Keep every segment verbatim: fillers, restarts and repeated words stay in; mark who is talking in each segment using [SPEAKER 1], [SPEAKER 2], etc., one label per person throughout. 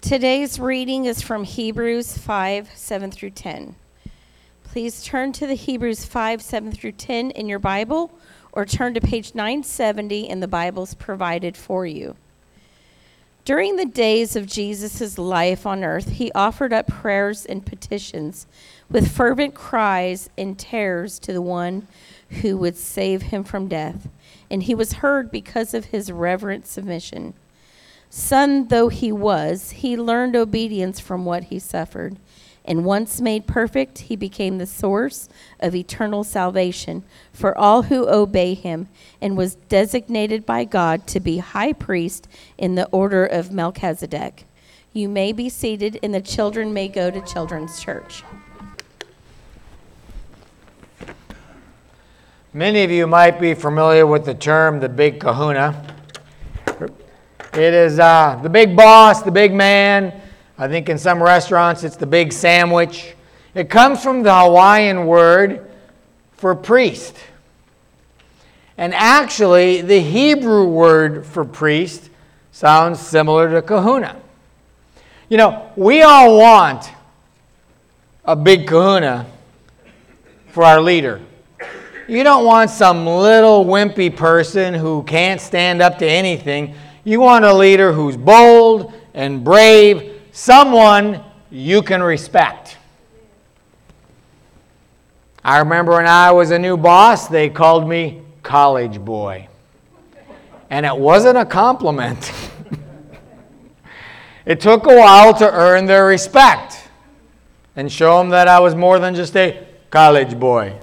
[SPEAKER 1] Today's reading is from Hebrews five, seven through ten. Please turn to the Hebrews five, seven through ten in your Bible, or turn to page nine seventy in the Bibles provided for you. During the days of Jesus' life on earth, he offered up prayers and petitions with fervent cries and tears to the one who would save him from death, and he was heard because of his reverent submission. Son though he was, he learned obedience from what he suffered, and once made perfect, he became the source of eternal salvation for all who obey him, and was designated by God to be high priest in the order of Melchizedek. You may be seated, and the children may go to Children's Church.
[SPEAKER 2] Many of you might be familiar with the term the big kahuna. It is uh, the big boss, the big man. I think in some restaurants it's the big sandwich. It comes from the Hawaiian word for priest. And actually, the Hebrew word for priest sounds similar to kahuna. You know, we all want a big kahuna for our leader. You don't want some little wimpy person who can't stand up to anything. You want a leader who's bold and brave, someone you can respect. I remember when I was a new boss, they called me college boy. And it wasn't a compliment. It took a while to earn their respect and show them that I was more than just a college boy.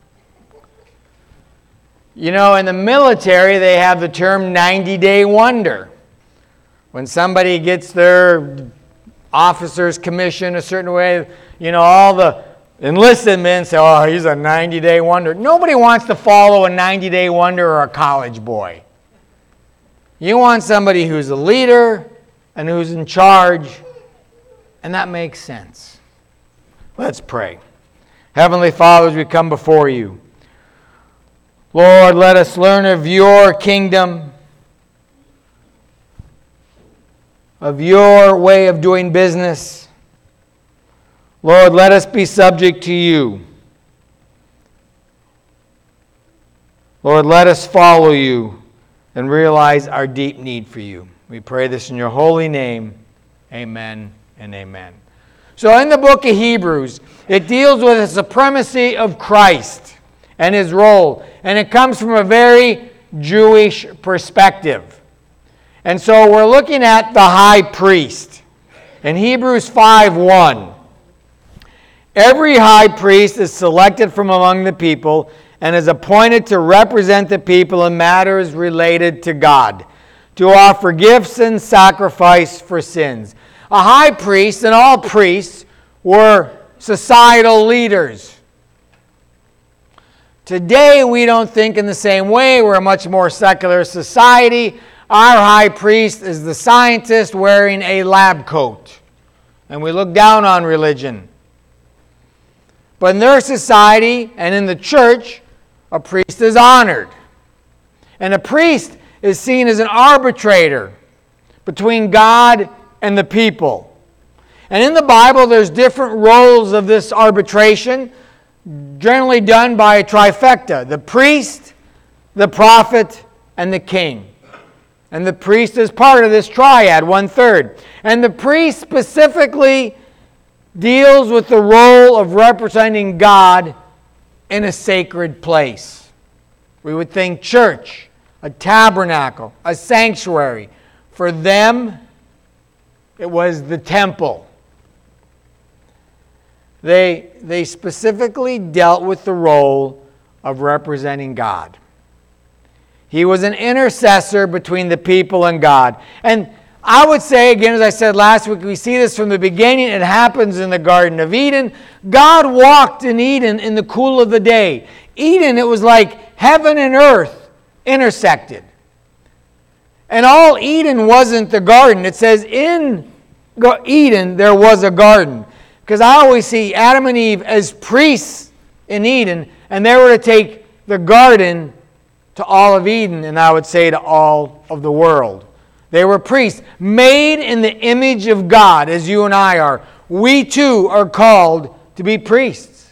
[SPEAKER 2] You know, in the military, they have the term ninety-day wonder. When somebody gets their officer's commission a certain way, you know, all the enlisted men say, oh, he's a ninety-day wonder. Nobody wants to follow a ninety-day wonder or a college boy. You want somebody who's a leader and who's in charge, and that makes sense. Let's pray. Heavenly Father, as we come before you, Lord, let us learn of your kingdom, of your way of doing business. Lord, let us be subject to you. Lord, let us follow you and realize our deep need for you. We pray this in your holy name. Amen and amen. So in the book of Hebrews, it deals with the supremacy of Christ and his role. And it comes from a very Jewish perspective. And so we're looking at the high priest. In Hebrews five one, every high priest is selected from among the people and is appointed to represent the people in matters related to God, to offer gifts and sacrifice for sins. A high priest and all priests were societal leaders. Today, we don't think in the same way. We're a much more secular society. Our high priest is the scientist wearing a lab coat. And we look down on religion. But in their society and in the church, a priest is honored. And a priest is seen as an arbitrator between God and the people. And in the Bible, there's different roles of this arbitration, generally done by a trifecta: the priest, the prophet, and the king. And the priest is part of this triad, one-third. And the priest specifically deals with the role of representing God in a sacred place. We would think church, a tabernacle, a sanctuary. For them, it was the temple. They, they specifically dealt with the role of representing God. He was an intercessor between the people and God. And I would say, again, as I said last week, we see this from the beginning. It happens in the Garden of Eden. God walked in Eden in the cool of the day. Eden, it was like heaven and earth intersected. And all Eden wasn't the garden. It says in Eden there was a garden. Because I always see Adam and Eve as priests in Eden, and they were to take the garden to all of Eden, and I would say to all of the world. They were priests, made in the image of God, as you and I are. We too are called to be priests.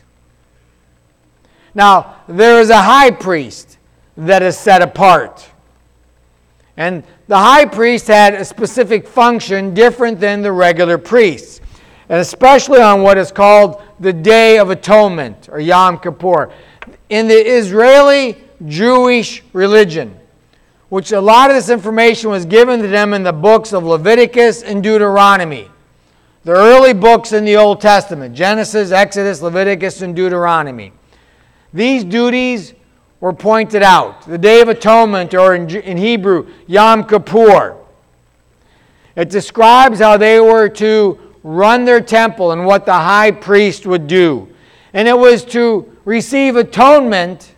[SPEAKER 2] Now, there is a high priest that is set apart. And the high priest had a specific function different than the regular priests. And especially on what is called the Day of Atonement, or Yom Kippur. In the Israeli Jewish religion, which a lot of this information was given to them in the books of Leviticus and Deuteronomy. The early books in the Old Testament, Genesis, Exodus, Leviticus, and Deuteronomy. These duties were pointed out. The Day of Atonement, or in, in Hebrew, Yom Kippur. It describes how they were to run their temple and what the high priest would do. And it was to receive atonement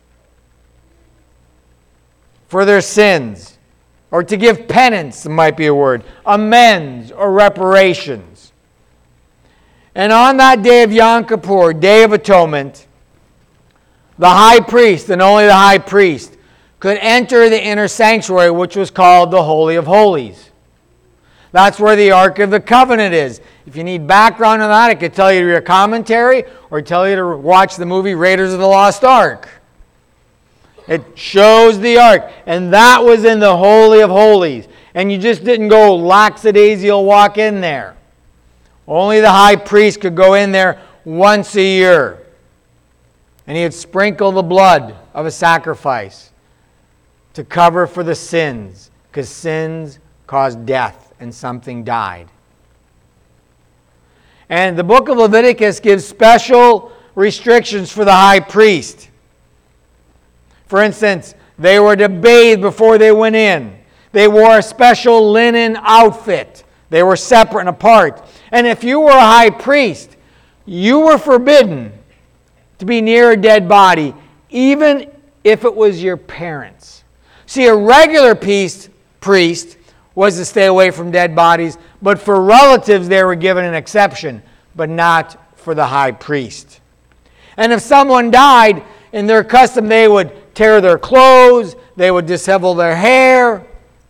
[SPEAKER 2] for their sins, or to give penance, might be a word, amends or reparations. And on that day of Yom Kippur, Day of Atonement, the high priest, and only the high priest, could enter the inner sanctuary, which was called the Holy of Holies. That's where the Ark of the Covenant is. If you need background on that, I could tell you to read a commentary or tell you to watch the movie Raiders of the Lost Ark. It shows the Ark. And that was in the Holy of Holies. And you just didn't go lackadaisical walk in there. Only the high priest could go in there once a year. And he would sprinkle the blood of a sacrifice to cover for the sins, because sins caused death and something died. And the book of Leviticus gives special restrictions for the high priest. For instance, they were to bathe before they went in. They wore a special linen outfit. They were separate and apart. And if you were a high priest, you were forbidden to be near a dead body, even if it was your parents. See, a regular priest, priest was to stay away from dead bodies, but for relatives they were given an exception, but not for the high priest. And if someone died, in their custom they would tear their clothes, they would dishevel their hair,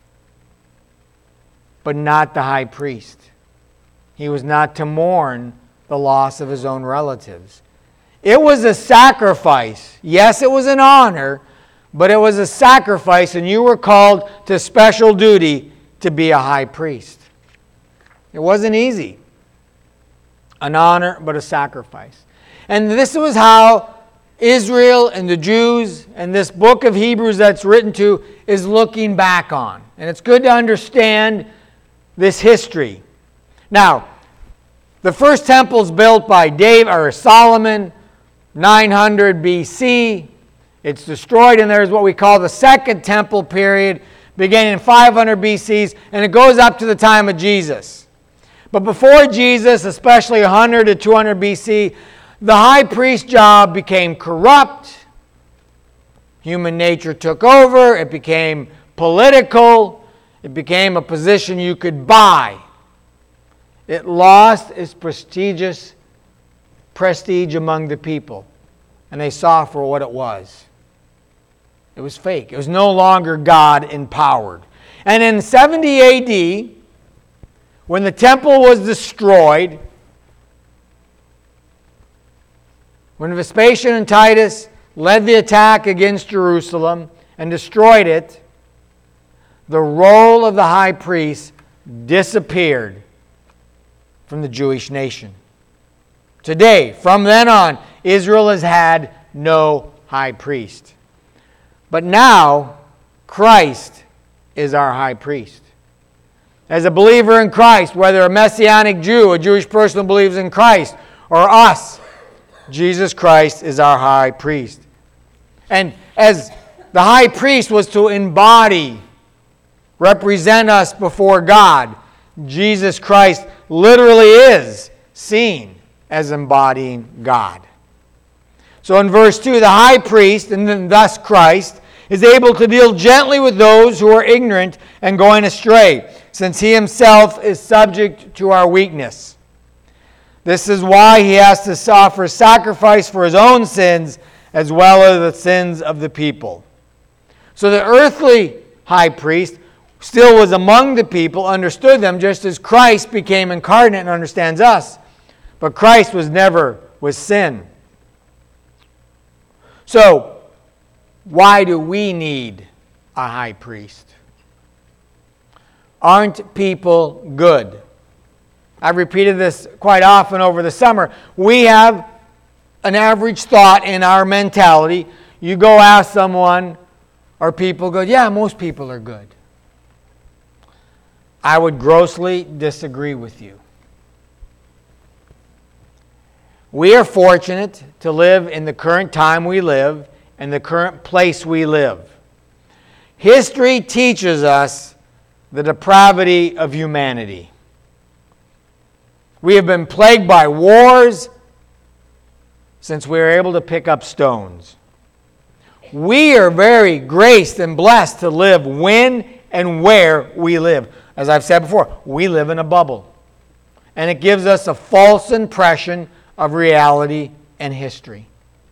[SPEAKER 2] but not the high priest. He was not to mourn the loss of his own relatives. It was a sacrifice. Yes, it was an honor, but it was a sacrifice, and you were called to special duty to be a high priest. It wasn't easy. An honor, but a sacrifice. And this was how Israel and the Jews and this book of Hebrews that's written to is looking back on. And it's good to understand this history. Now, the first temple is built by David or Solomon, nine hundred B C. It's destroyed, and there's what we call the Second Temple period, beginning in five hundred B C, and it goes up to the time of Jesus. But before Jesus, especially one hundred to two hundred B C, the high priest job became corrupt. Human nature took over. It became political. It became a position you could buy. It lost its prestigious prestige among the people, and they saw for what it was. It was fake. It was no longer God empowered. And in seventy A D, when the temple was destroyed, when Vespasian and Titus led the attack against Jerusalem and destroyed it, the role of the high priest disappeared from the Jewish nation. Today, from then on, Israel has had no high priest. But now, Christ is our high priest. As a believer in Christ, whether a Messianic Jew, a Jewish person who believes in Christ, or us, Jesus Christ is our high priest. And as the high priest was to embody, represent us before God, Jesus Christ literally is seen as embodying God. So in verse two, the high priest, and then thus Christ, is able to deal gently with those who are ignorant and going astray, since he himself is subject to our weakness. This is why he has to offer sacrifice for his own sins as well as the sins of the people. So the earthly high priest still was among the people, understood them, just as Christ became incarnate and understands us. But Christ was never with sin. So, why do we need a high priest? Aren't people good? I've repeated this quite often over the summer. We have an average thought in our mentality. You go ask someone, or people go, yeah, most people are good. I would grossly disagree with you. We are fortunate to live in the current time we live and the current place we live. History teaches us the depravity of humanity. We have been plagued by wars since we were able to pick up stones. We are very graced and blessed to live when and where we live. As I've said before, we live in a bubble. And it gives us a false impression of reality and history.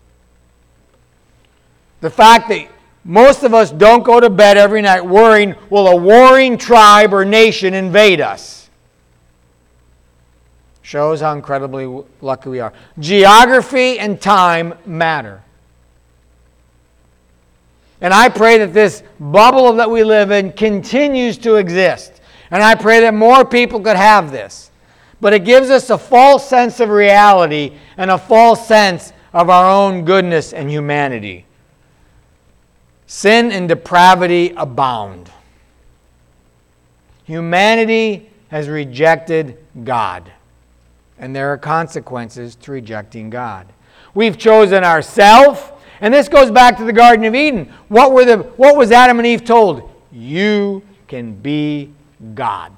[SPEAKER 2] The fact that most of us don't go to bed every night worrying, will a warring tribe or nation invade us? Shows how incredibly lucky we are. Geography and time matter. And I pray that this bubble that we live in continues to exist. And I pray that more people could have this. But it gives us a false sense of reality and a false sense of our own goodness and humanity. Sin and depravity abound. Humanity has rejected God. And there are consequences to rejecting God. We've chosen ourselves. And this goes back to the Garden of Eden. What were the what was Adam and Eve told? You can be God.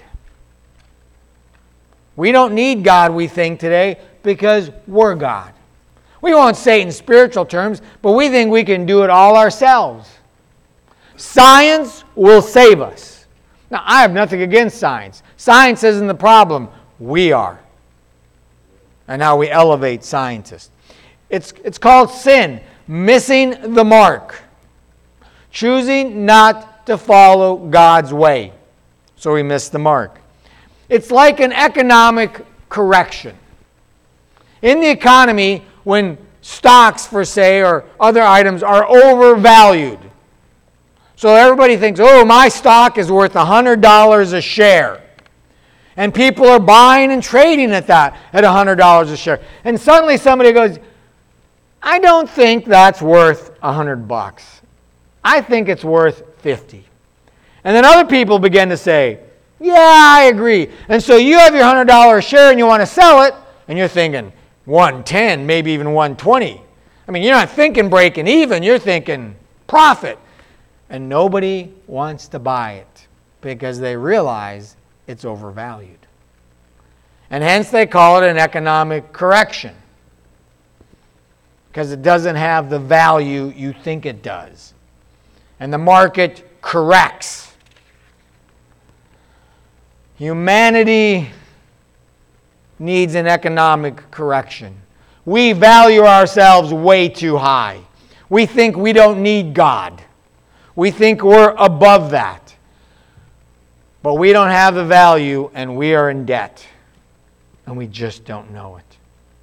[SPEAKER 2] We don't need God, we think, today, because we're God. We won't say it in spiritual terms, but we think we can do it all ourselves. Science will save us. Now, I have nothing against science. Science isn't the problem. We are. And how we elevate scientists. It's, it's called sin. Missing the mark. Choosing not to follow God's way. So we miss the mark. It's like an economic correction. In the economy, when stocks, for say, or other items are overvalued. So everybody thinks, oh, my stock is worth one hundred dollars a share. And people are buying and trading at that, at one hundred dollars a share. And suddenly somebody goes, I don't think that's worth one hundred bucks. I think it's worth fifty. And then other people begin to say, yeah, I agree. And so you have your one hundred dollars share and you want to sell it, and you're thinking one ten, maybe even one twenty. I mean, you're not thinking breaking even, you're thinking profit. And nobody wants to buy it because they realize it's overvalued. And hence they call it an economic correction. Because it doesn't have the value you think it does. And the market corrects. Humanity needs an economic correction. We value ourselves way too high. We think we don't need God. We think we're above that. But we don't have the value and we are in debt. And we just don't know it.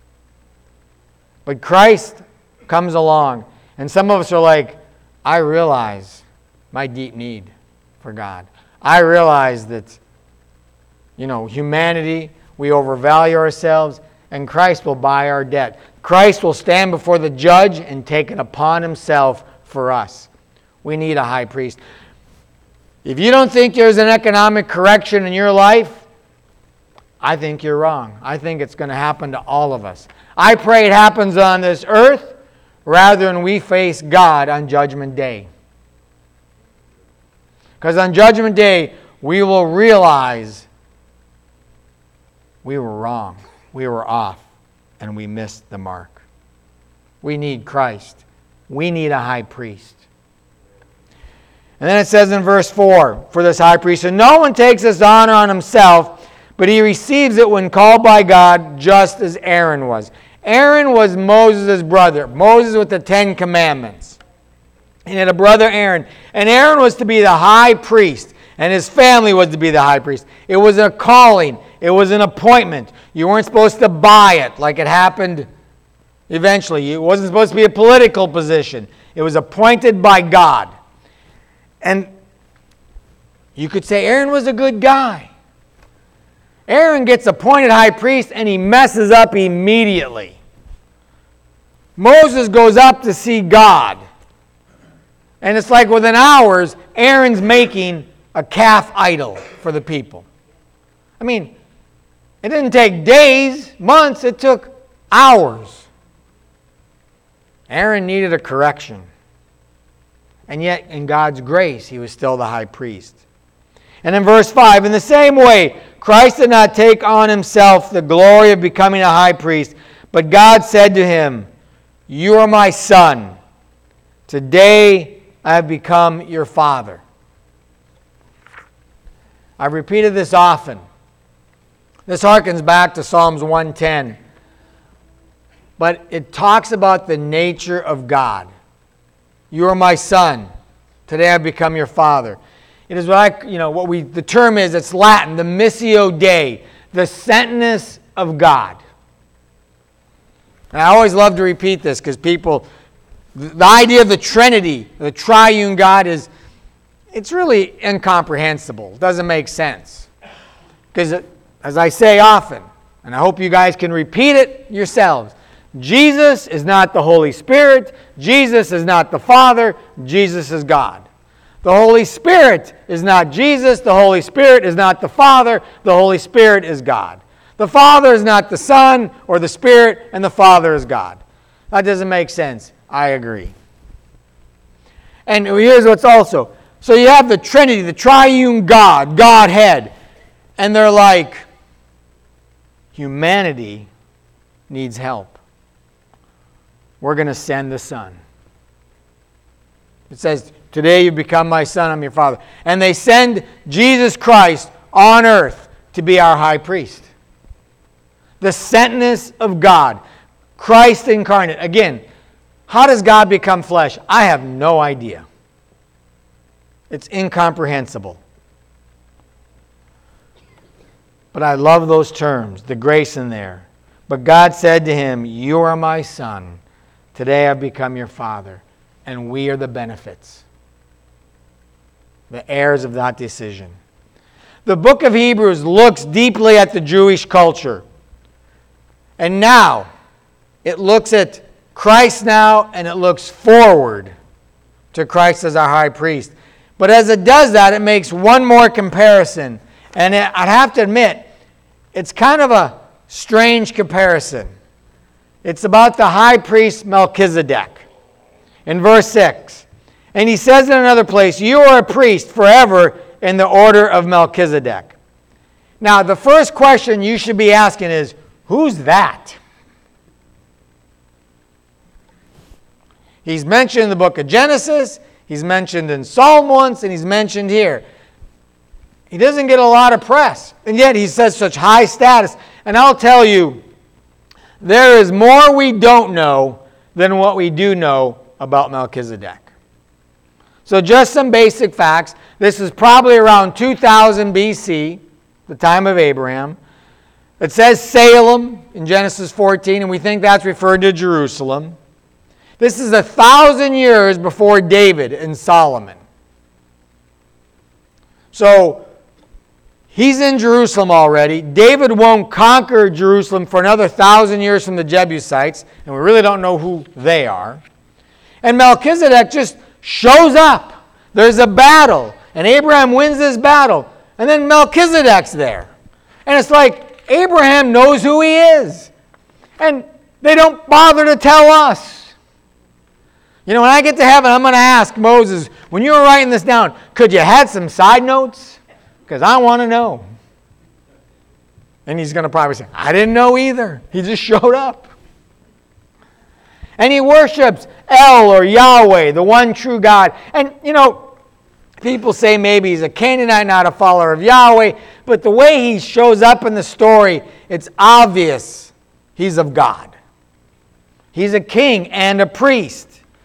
[SPEAKER 2] But Christ comes along, and some of us are like, I realize my deep need for God. I realize that, you know, humanity, we overvalue ourselves, and Christ will buy our debt. Christ will stand before the judge and take it upon himself for us. We need a high priest. If you don't think there's an economic correction in your life, I think you're wrong. I think it's going to happen to all of us. I pray it happens on this earth rather than we face God on Judgment Day. Because on Judgment Day, we will realize we were wrong. We were off. And we missed the mark. We need Christ. We need a high priest. And then it says in verse four, for this high priest, and no one takes this honor on himself, but he receives it when called by God, just as Aaron was. Aaron was Moses' brother. Moses with the Ten Commandments. He had a brother Aaron. And Aaron was to be the high priest. And his family was to be the high priest. It was a calling. It was an appointment. You weren't supposed to buy it like it happened eventually. It wasn't supposed to be a political position. It was appointed by God. And you could say Aaron was a good guy. Aaron gets appointed high priest and he messes up immediately. Moses goes up to see God. And it's like within hours, Aaron's making a calf idol for the people. I mean, it didn't take days, months, it took hours. Aaron needed a correction. And yet, in God's grace, he was still the high priest. And in verse five, in the same way, Christ did not take on himself the glory of becoming a high priest, but God said to him, "You are my son. Today I have become your father." I've repeated this often. This harkens back to Psalms one ten. But it talks about the nature of God. You are my son. Today I have become your father. It is what I, you know, what we, the term is, it's Latin, the Missio Dei, the sentness of God. And I always love to repeat this because people, the idea of the Trinity, the triune God is, it's really incomprehensible. It doesn't make sense. Because as I say often, and I hope you guys can repeat it yourselves, Jesus is not the Holy Spirit. Jesus is not the Father. Jesus is God. The Holy Spirit is not Jesus. The Holy Spirit is not the Father. The Holy Spirit is God. The Father is not the Son or the Spirit, and the Father is God. That doesn't make sense. I agree. And here's what's also. So you have the Trinity, the triune God, Godhead. And they're like, humanity needs help. We're going to send the Son. It says, today you become my son, I'm your father. And they send Jesus Christ on earth to be our high priest. The sentness of God. Christ incarnate. Again, how does God become flesh? I have no idea. It's incomprehensible. But I love those terms, the grace in there. But God said to him, "You are my son. Today I've become your father." And we are the benefits, the heirs of that decision. The book of Hebrews looks deeply at the Jewish culture. And now, it looks at Christ now, and it looks forward to Christ as our high priest. But as it does that, it makes one more comparison. And I'd have to admit, it's kind of a strange comparison. It's about the high priest Melchizedek. In verse six, and he says in another place, "You are a priest forever in the order of Melchizedek." Now, the first question you should be asking is, who's that? He's mentioned in the book of Genesis, he's mentioned in Psalm once, and he's mentioned here. He doesn't get a lot of press, and yet he says such high status. And I'll tell you, there is more we don't know than what we do know about Melchizedek. So just some basic facts. This is probably around two thousand B C, the time of Abraham. It says Salem in Genesis fourteen, and we think that's referred to Jerusalem. This is a thousand years before David and Solomon. So he's in Jerusalem already. David won't conquer Jerusalem for another thousand years from the Jebusites, and we really don't know who they are. And Melchizedek just shows up. There's a battle, and Abraham wins this battle, and then Melchizedek's there. And it's like Abraham knows who he is, and they don't bother to tell us. You know, when I get to heaven, I'm going to ask Moses, when you were writing this down, could you had some side notes? Because I want to know. And he's going to probably say, I didn't know either. He just showed up. And he worships El or Yahweh, the one true God. And, you know, people say maybe he's a Canaanite, not a follower of Yahweh. But the way he shows up in the story, it's obvious he's of God. He's a king and a priest.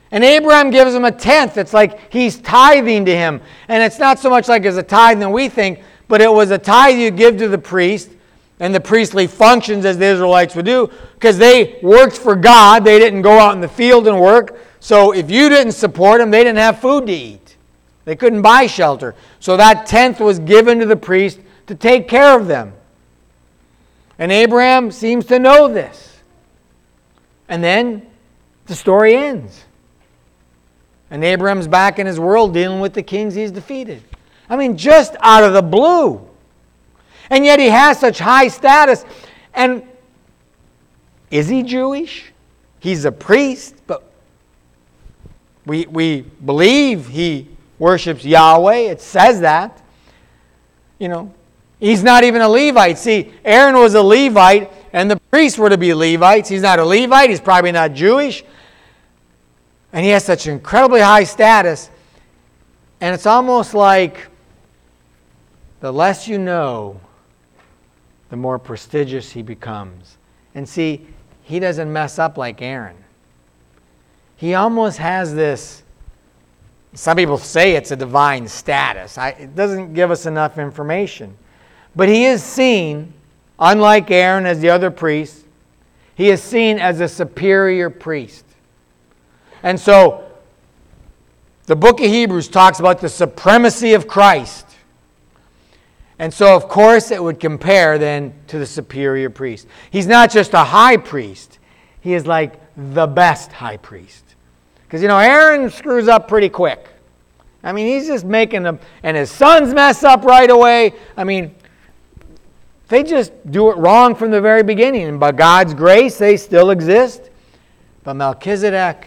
[SPEAKER 2] And Abraham gives him a tenth. It's like he's tithing to him. And it's not so much like as a tithe than we think, but it was a tithe you give to the priest and the priestly functions as the Israelites would do, because they worked for God. They didn't go out in the field and work. So if you didn't support them, they didn't have food to eat. They couldn't buy shelter. So that tenth was given to the priest to take care of them. And Abraham seems to know this. And then the story ends. And Abraham's back in his world dealing with the kings he's defeated. I mean, just out of the blue. And yet he has such high status. And is he Jewish? He's a priest, but we, we believe he worships Yahweh. It says that. You know, he's not even a Levite. See, Aaron was a Levite, and the priests were to be Levites. He's not a Levite. He's probably not Jewish. And he has such incredibly high status. And it's almost like the less you know, the more prestigious he becomes. And see, he doesn't mess up like Aaron. He almost has this, some people say it's a divine status. I, it doesn't give us enough information. But he is seen, unlike Aaron as the other priests, he is seen as a superior priest. And so, the book of Hebrews talks about the supremacy of Christ. And so, of course, it would compare then to the superior priest. He's not just a high priest. He is like the best high priest. Because, you know, Aaron screws up pretty quick. I mean, he's just making them, and his sons mess up right away. I mean, they just do it wrong from the very beginning. And by God's grace, they still exist. But Melchizedek,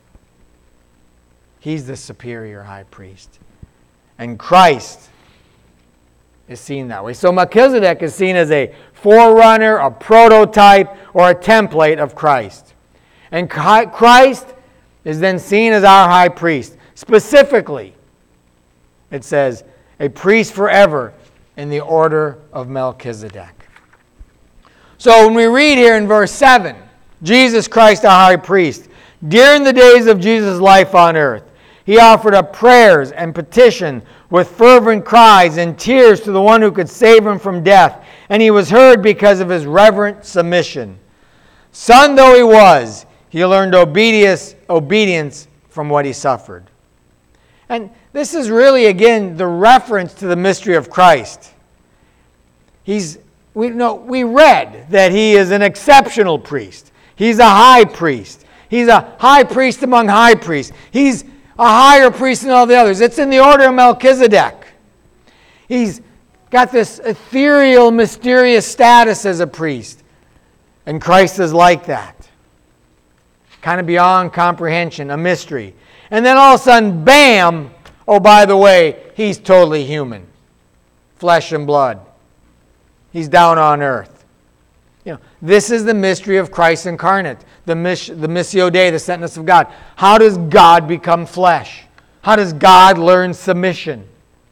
[SPEAKER 2] he's the superior high priest. And Christ is seen that way. So Melchizedek is seen as a forerunner, a prototype, or a template of Christ. And Christ is then seen as our high priest. Specifically, it says, a priest forever in the order of Melchizedek. So when we read here in verse seven, Jesus Christ our high priest, during the days of Jesus' life on earth, he offered up prayers and petition with fervent cries and tears to the one who could save him from death, and he was heard because of his reverent submission. Son though he was, he learned obedience, obedience from what he suffered. And this is really, again, the reference to the mystery of Christ. He's, we, no, we read that he is an exceptional priest. He's a high priest. He's a high priest among high priests. He's a higher priest than all the others. It's in the order of Melchizedek. He's got this ethereal, mysterious status as a priest. And Christ is like that. Kind of beyond comprehension, a mystery. And then all of a sudden, bam, oh, by the way, he's totally human. Flesh and blood. He's down on earth. You know, this is the mystery of Christ incarnate. The, miss, the Missio Dei, the sentness of God. How does God become flesh? How does God learn submission?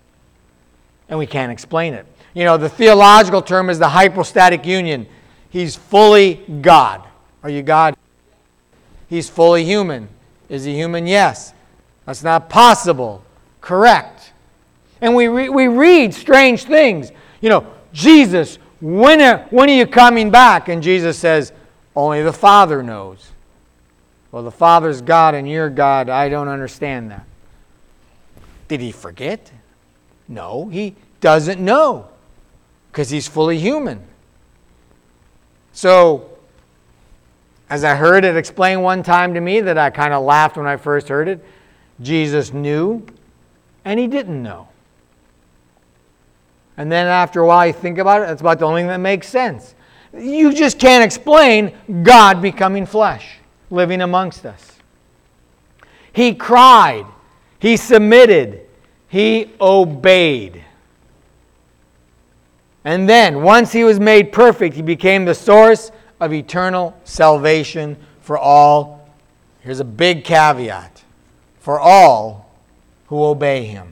[SPEAKER 2] And we can't explain it. You know, the theological term is the hypostatic union. He's fully God. Are you God? He's fully human. Is he human? Yes. That's not possible. Correct. And we, re- we read strange things. You know, Jesus, when are, when are you coming back? And Jesus says, only the Father knows. Well, the Father's God and you're God. I don't understand that. Did he forget? No, he doesn't know. Because he's fully human. So, as I heard it explained one time to me that I kind of laughed when I first heard it, Jesus knew and he didn't know. And then after a while you think about it, that's about the only thing that makes sense. You just can't explain God becoming flesh, living amongst us. He cried, he submitted, he obeyed. And then, once he was made perfect, he became the source of eternal salvation for all. Here's a big caveat. For all who obey him.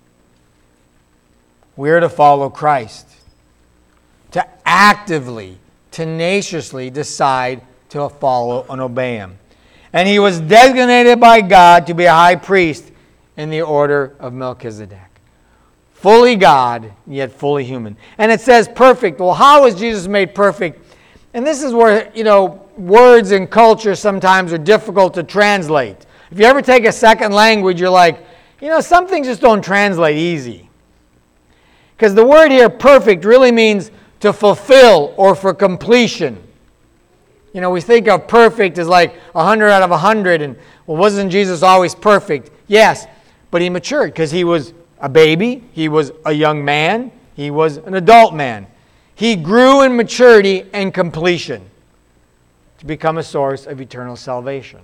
[SPEAKER 2] We're to follow Christ. To actively, tenaciously decide to follow and obey him. And he was designated by God to be a high priest in the order of Melchizedek. Fully God, yet fully human. And it says perfect. Well, how is Jesus made perfect? And this is where, you know, words and culture sometimes are difficult to translate. If you ever take a second language, you're like, you know, some things just don't translate easy. Because the word here, perfect, really means to fulfill or for completion. You know, we think of perfect as like one hundred out of one hundred, and, well, wasn't Jesus always perfect? Yes, but he matured because he was a baby, he was a young man, he was an adult man. He grew in maturity and completion to become a source of eternal salvation.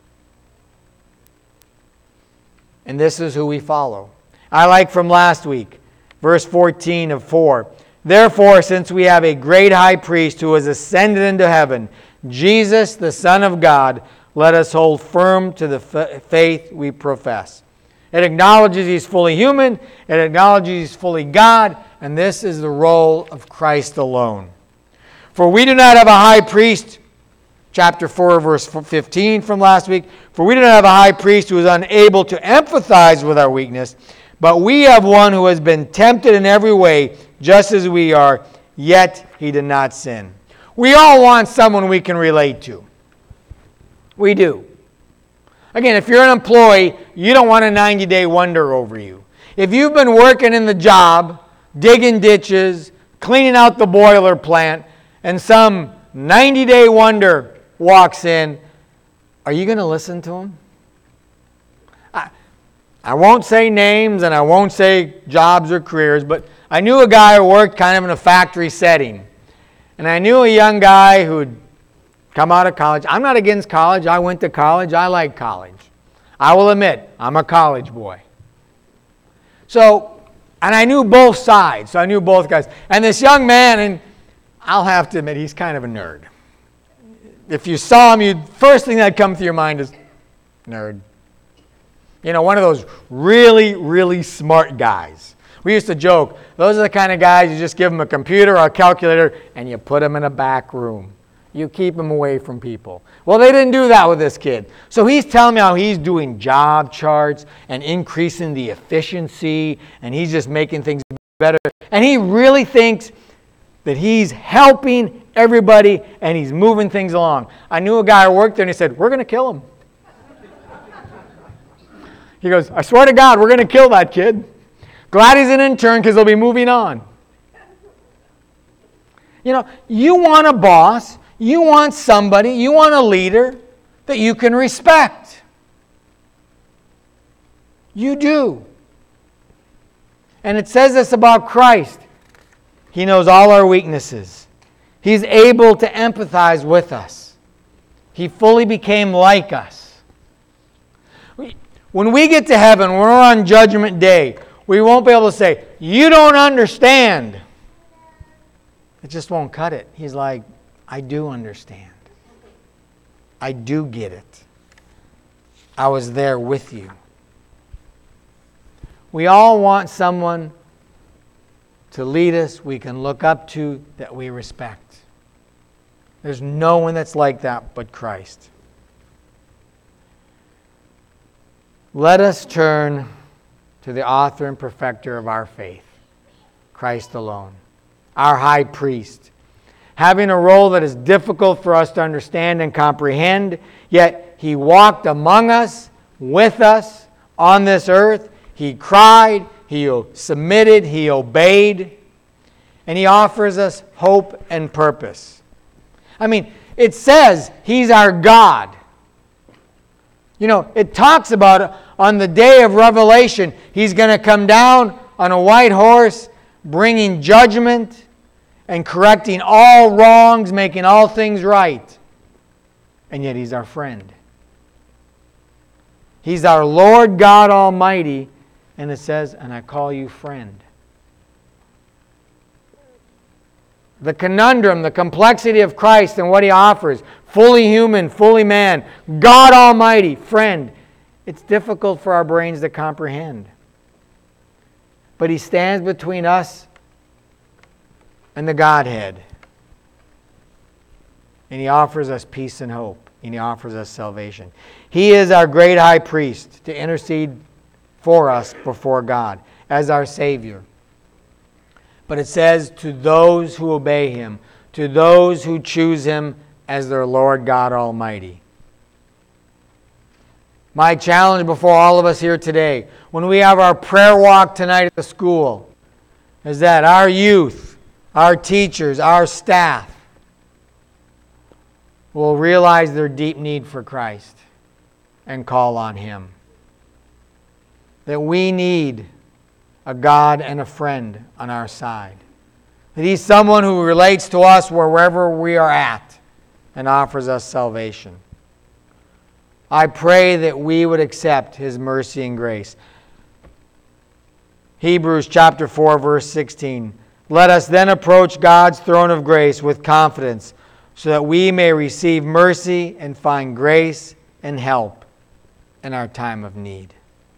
[SPEAKER 2] And this is who we follow. I like from last week, verse fourteen of four. Therefore, since we have a great high priest who has ascended into heaven, Jesus, the Son of God, let us hold firm to the f- faith we profess. It acknowledges he's fully human, it acknowledges he's fully God, and this is the role of Christ alone. For we do not have a high priest, chapter four, verse fifteen from last week, for we do not have a high priest who is unable to empathize with our weakness, but we have one who has been tempted in every way, just as we are, yet he did not sin. We all want someone we can relate to. We do. Again, if you're an employee, you don't want a ninety-day wonder over you. If you've been working in the job, digging ditches, cleaning out the boiler plant, and some ninety-day wonder walks in, are you going to listen to him? I, I won't say names and I won't say jobs or careers, but I knew a guy who worked kind of in a factory setting. And I knew a young guy who'd come out of college. I'm not against college. I went to college. I like college. I will admit, I'm a college boy. So, and I knew both sides. So I knew both guys. And this young man, and I'll have to admit, he's kind of a nerd. If you saw him, you'd, first thing that'd come through your mind is, nerd. You know, one of those really, really smart guys. We used to joke, those are the kind of guys you just give them a computer or a calculator and you put them in a back room. You keep them away from people. Well, they didn't do that with this kid. So he's telling me how he's doing job charts and increasing the efficiency, and he's just making things better. And he really thinks that he's helping everybody and he's moving things along. I knew a guy who worked there and he said, we're going to kill him. He goes, I swear to God, we're going to kill that kid. Glad he's an intern because he'll be moving on. You know, you want a boss, you want somebody, you want a leader that you can respect. You do. And it says this about Christ. He knows all our weaknesses. He's able to empathize with us. He fully became like us. When we get to heaven, when we're on Judgment Day, we won't be able to say, you don't understand. It just won't cut it. He's like, I do understand. I do get it. I was there with you. We all want someone to lead us, we can look up to, that we respect. There's no one that's like that but Christ. Let us turn to the author and perfecter of our faith, Christ alone, our high priest, having a role that is difficult for us to understand and comprehend, yet he walked among us, with us, on this earth. He cried, he submitted, he obeyed, and he offers us hope and purpose. I mean, it says he's our God. You know, it talks about on the day of Revelation, he's going to come down on a white horse, bringing judgment and correcting all wrongs, making all things right. And yet he's our friend. He's our Lord God Almighty, and it says, and I call you friend. The conundrum, the complexity of Christ and what he offers, fully human, fully man, God Almighty, friend. It's difficult for our brains to comprehend. But he stands between us and the Godhead. And he offers us peace and hope. and He offers us salvation. He is our great high priest to intercede for us before God as our Savior. But it says, to those who obey Him, to those who choose Him as their Lord God Almighty. My challenge before all of us here today, when we have our prayer walk tonight at the school, is that our youth, our teachers, our staff will realize their deep need for Christ and call on Him. That we need a God and a friend on our side. That He's someone who relates to us wherever we are at and offers us salvation. I pray that we would accept His mercy and grace. Hebrews chapter four, verse sixteen. Let us then approach God's throne of grace with confidence, so that we may receive mercy and find grace and help in our time of need.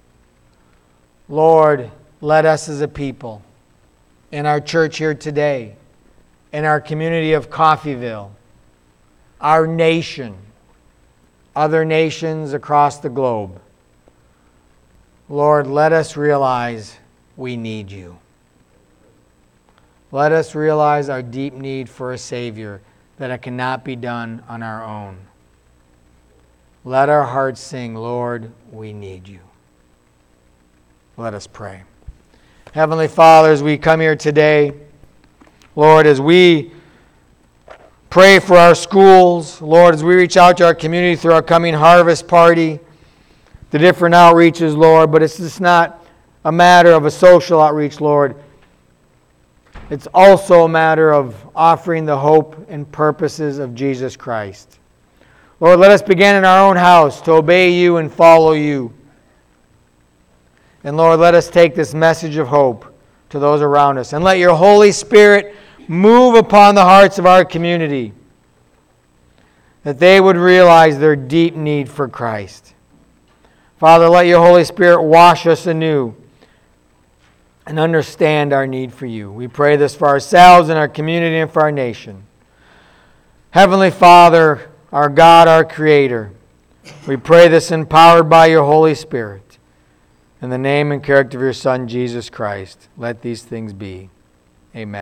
[SPEAKER 2] Lord, let us as a people, in our church here today, in our community of Coffeyville, our nation, other nations across the globe, Lord, let us realize we need You. Let us realize our deep need for a Savior, that it cannot be done on our own. Let our hearts sing, Lord, we need You. Let us pray. Heavenly Father, as we come here today, Lord, as we pray for our schools, Lord, as we reach out to our community through our coming harvest party, the different outreaches, Lord, but it's just not a matter of a social outreach, Lord. It's also a matter of offering the hope and purposes of Jesus Christ. Lord, let us begin in our own house to obey You and follow You. And Lord, let us take this message of hope to those around us. And let Your Holy Spirit move upon the hearts of our community, that they would realize their deep need for Christ. Father, let Your Holy Spirit wash us anew and understand our need for You. We pray this for ourselves and our community and for our nation. Heavenly Father, our God, our Creator, we pray this empowered by Your Holy Spirit. In the name and character of Your Son, Jesus Christ, let these things be. Amen.